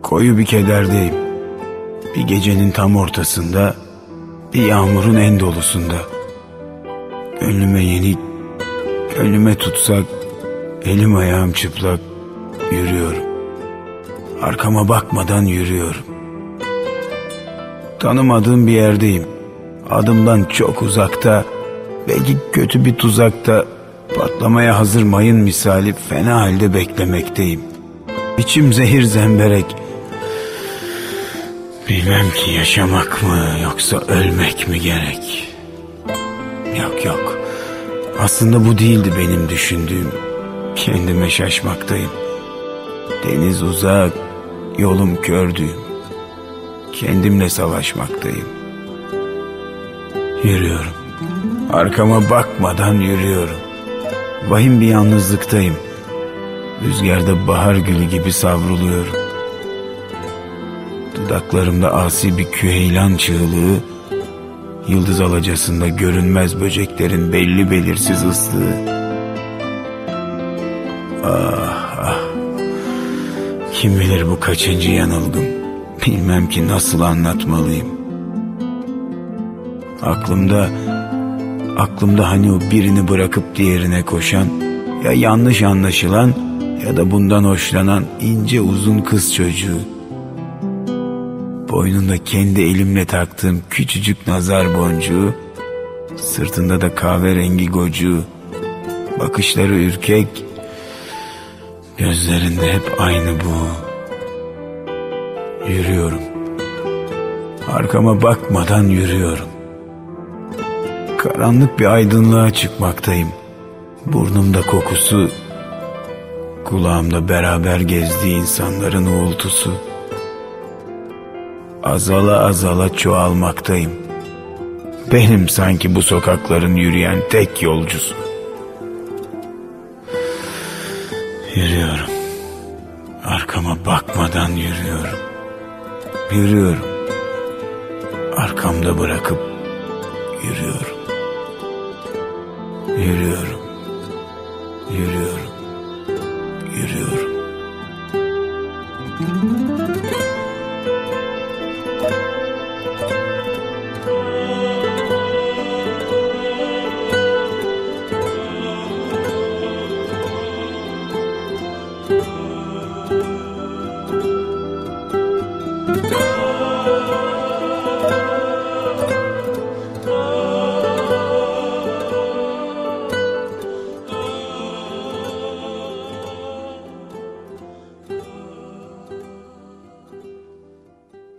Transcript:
Koyu bir kederdeyim. Bir gecenin tam ortasında, bir yağmurun en dolusunda. Gönlüme yenik, gönlüme tutsak, elim ayağım çıplak, yürüyorum. Arkama bakmadan yürüyorum. Tanımadığım bir yerdeyim. Adımdan çok uzakta, belki kötü bir tuzakta, patlamaya hazır mayın misali fena halde beklemekteyim. İçim zehir zemberek. Bilmem ki yaşamak mı yoksa ölmek mi gerek? Yok. Aslında bu değildi benim düşündüğüm. Kendime şaşmaktayım. Deniz uzak, yolum kördüğüm. Kendimle savaşmaktayım. Yürüyorum. Arkama bakmadan yürüyorum. Vahim bir yalnızlıktayım. Rüzgarda bahar gülü gibi savruluyorum. Dudaklarımda asi bir küheylan çığlığı, yıldız alacasında görünmez böceklerin belli belirsiz ıslığı. Ah. Kim bilir bu kaçıncı yanılgım. Bilmem ki nasıl anlatmalıyım. Aklımda hani o birini bırakıp diğerine koşan, ya yanlış anlaşılan ya da bundan hoşlanan ince uzun kız çocuğu. Boynunda kendi elimle taktığım küçücük nazar boncuğu, sırtında da kahverengi gocuğu. Bakışları ürkek, gözlerinde hep aynı bu. Yürüyorum. Arkama bakmadan yürüyorum. Karanlık bir aydınlığa çıkmaktayım. Burnumda kokusu, kulağımda beraber gezdiği insanların uğultusu. Azala çoğalmaktayım. Benim sanki bu sokakların yürüyen tek yolcusu. Yürüyorum. Arkama bakmadan yürüyorum. Yürüyorum. Arkamda bırakıp yürüyorum. Yürüyorum. Thank you.